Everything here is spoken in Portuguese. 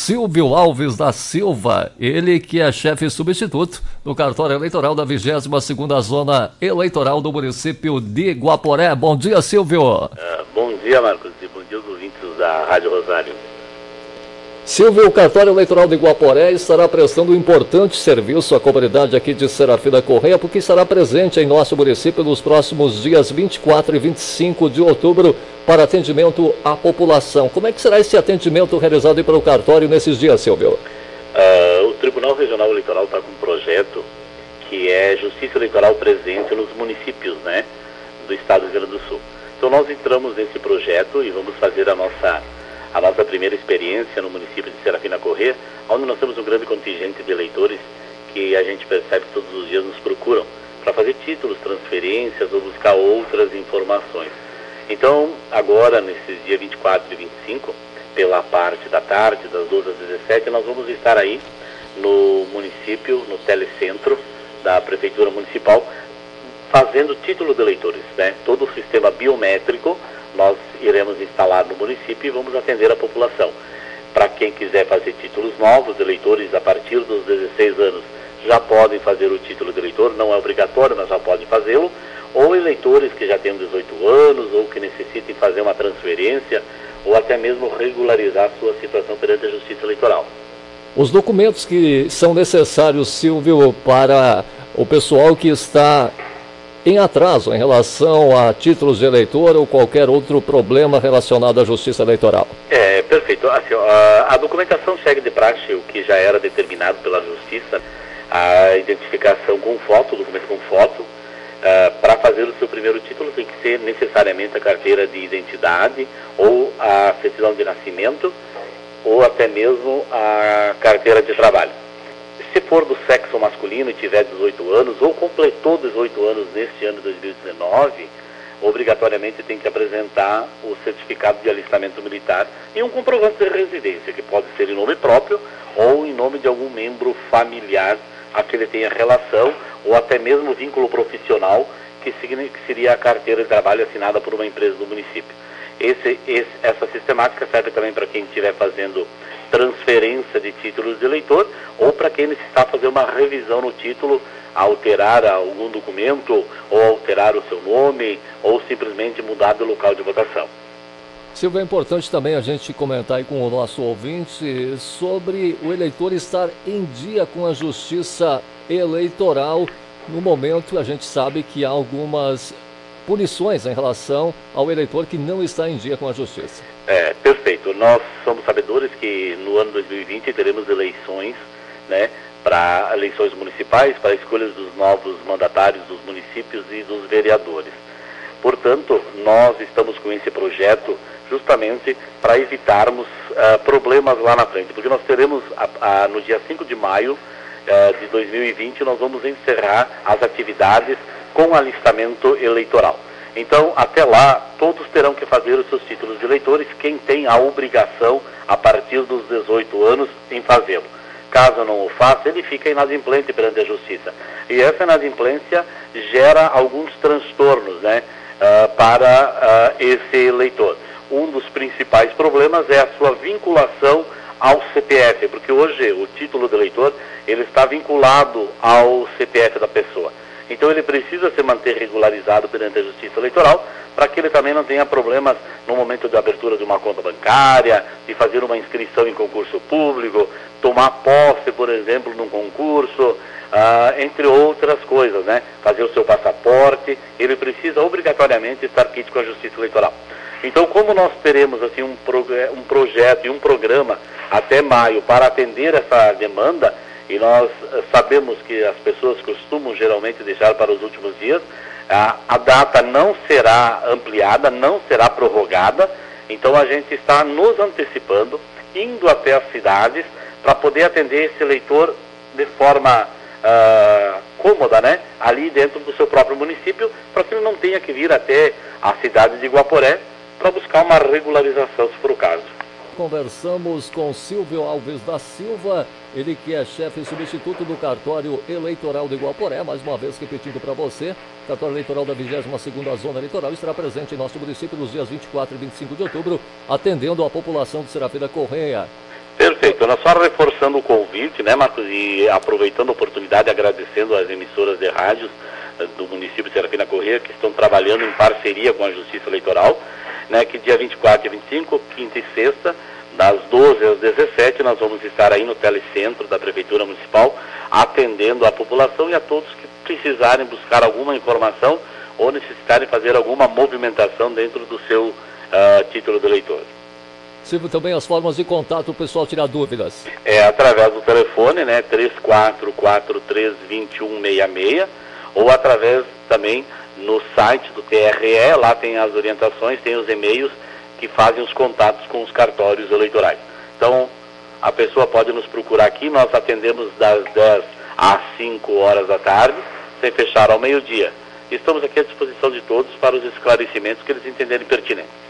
Silvio Alves da Silva, ele que é chefe substituto do cartório eleitoral da 22ª Zona Eleitoral do município de Guaporé. Bom dia, Silvio. Bom dia, Marcos, e bom dia aos ouvintes da Rádio Rosário. Silvio, o cartório eleitoral de Guaporé estará prestando um importante serviço à comunidade aqui de Serafina Correia, porque estará presente em nosso município nos próximos dias 24 e 25 de outubro para atendimento à população. Como é que será esse atendimento realizado pelo cartório nesses dias, Silvio? O Tribunal Regional Eleitoral está com um projeto que é Justiça Eleitoral presente nos municípios, né, do estado do Rio Grande do Sul. Então nós entramos nesse projeto e vamos fazer a nossa primeira experiência no município de Serafina Correia, onde nós temos um grande contingente de eleitores que a gente percebe que todos os dias nos procuram para fazer títulos, transferências ou buscar outras informações. Então, agora, nesses dias 24 e 25, pela parte da tarde, das 12 às 17, nós vamos estar aí no município, no telecentro da Prefeitura Municipal, fazendo título de eleitores, né? Todo o sistema biométrico nós iremos instalar no município e vamos atender a população. Para quem quiser fazer títulos novos, eleitores a partir dos 16 anos já podem fazer o título de eleitor, não é obrigatório, mas já podem fazê-lo, ou eleitores que já tenham 18 anos ou que necessitem fazer uma transferência ou até mesmo regularizar a sua situação perante a Justiça Eleitoral. Os documentos que são necessários, Silvio, para o pessoal que está em atraso em relação a títulos de eleitor ou qualquer outro problema relacionado à Justiça Eleitoral. Perfeito. Assim, a documentação segue de praxe o que já era determinado pela Justiça, a identificação com foto, o documento com foto. Para fazer o seu primeiro título tem que ser necessariamente a carteira de identidade ou a certidão de nascimento ou até mesmo a carteira de trabalho. Se for do sexo masculino e tiver 18 anos ou completou 18 anos neste ano de 2019, obrigatoriamente tem que apresentar o certificado de alistamento militar e um comprovante de residência, que pode ser em nome próprio ou em nome de algum membro familiar a que ele tenha relação, ou até mesmo vínculo profissional, que seria a carteira de trabalho assinada por uma empresa do município. Essa sistemática serve também para quem estiver fazendo transferência de títulos de eleitor, ou para quem necessitar fazer uma revisão no título, alterar algum documento, ou alterar o seu nome, ou simplesmente mudar de local de votação. Silvio, é importante também a gente comentar aí com o nosso ouvinte sobre o eleitor estar em dia com a Justiça Eleitoral. No momento, a gente sabe que há algumas punições em relação ao eleitor que não está em dia com a Justiça. Perfeito. Nós somos sabedores que no ano 2020 teremos eleições, né, para eleições municipais, para escolhas dos novos mandatários dos municípios e dos vereadores. Portanto, nós estamos com esse projeto justamente para evitarmos problemas lá na frente, porque nós teremos no dia 5 de maio de 2020, nós vamos encerrar as atividades com alistamento eleitoral. Então, até lá, todos terão que fazer os seus títulos de eleitores, quem tem a obrigação, a partir dos 18 anos, em fazê-lo. Caso não o faça, ele fica inadimplente perante a Justiça. E essa inadimplência gera alguns transtornos, né, para esse eleitor. Um dos principais problemas é a sua vinculação ao CPF, porque hoje o título de eleitor ele está vinculado ao CPF da pessoa. Então ele precisa se manter regularizado perante a Justiça Eleitoral para que ele também não tenha problemas no momento de abertura de uma conta bancária, de fazer uma inscrição em concurso público, tomar posse, por exemplo, num concurso, entre outras coisas, né? Fazer o seu passaporte, ele precisa obrigatoriamente estar quite com a Justiça Eleitoral. Então, como nós teremos assim um projeto e um programa até maio para atender essa demanda, e nós sabemos que as pessoas costumam geralmente deixar para os últimos dias, a data não será ampliada, não será prorrogada, então a gente está nos antecipando, indo até as cidades para poder atender esse eleitor de forma cômoda, né? Ali dentro do seu próprio município, para que ele não tenha que vir até a cidade de Guaporé para buscar uma regularização, se for o caso. Conversamos com Silvio Alves da Silva, ele que é chefe substituto do cartório eleitoral de Guaporé. Mais uma vez repetindo para você, o cartório eleitoral da 22ª Zona Eleitoral estará presente em nosso município nos dias 24 e 25 de outubro, atendendo a população de Serafina Correia. Perfeito. Perfeito, nós só reforçando o convite, né, Marcos, e aproveitando a oportunidade, agradecendo às emissoras de rádios do município de Serafina Corrêa, que estão trabalhando em parceria com a Justiça Eleitoral, né, que dia 24 e 25, quinta e sexta, das 12 às 17, nós vamos estar aí no telecentro da Prefeitura Municipal, atendendo a população e a todos que precisarem buscar alguma informação ou necessitarem fazer alguma movimentação dentro do seu título de eleitor. Silvio, também as formas de contato, o pessoal tirar dúvidas. É através do telefone, né, 3443-2166, ou através também no site do TRE, lá tem as orientações, tem os e-mails que fazem os contatos com os cartórios eleitorais. Então, a pessoa pode nos procurar aqui, nós atendemos das 10 às 5 horas da tarde, sem fechar ao meio-dia. Estamos aqui à disposição de todos para os esclarecimentos que eles entenderem pertinentes.